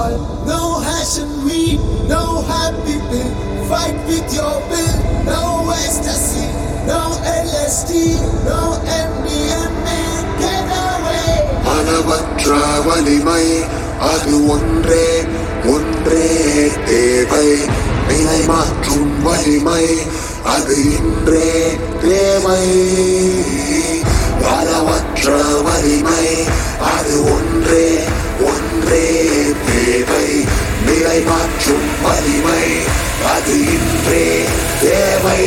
alcohol, no hash and weed, no happy pill. Fight with your bill, no ecstasy, no LSD, no MDMA. Get away. அளவற்ற வலிமை அது ஒன்றே ஒன்றே தேவை. நிலை மாற்றும் வலிமை அது இன்றே தேவை. அளவற்ற வலிமை அது ஒன்றே ஒன்றே தேவை. நிலை மாற்றும் வலிமை அது இன்றே தேவை.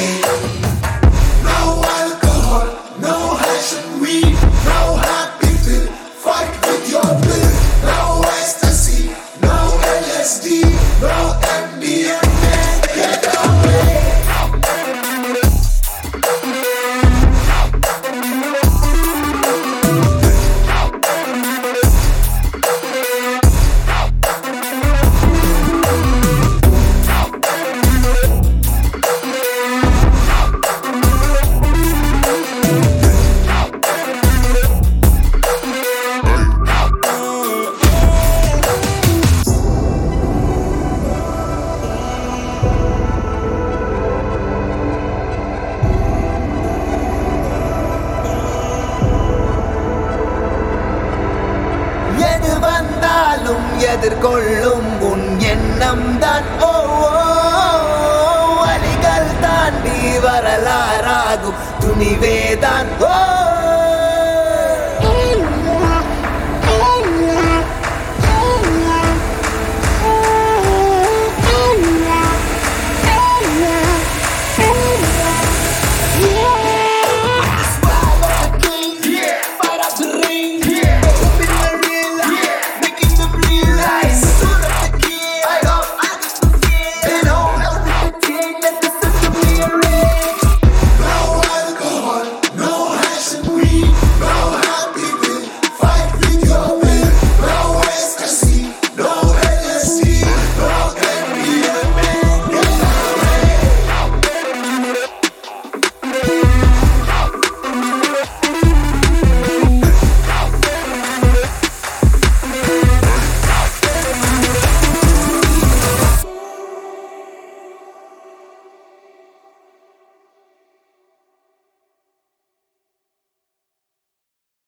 No alcohol, no hash and weed, no happy pill. Fight with your bill, no ecstasy, no LSD, no MDMA. Get away. எது வந்தாலும் எதிர்கொள்ளும் உன் எண்ணம் தான். ஓ வழிகள் தாண்டி வரலாறாகும் துணிவேதான். ஓ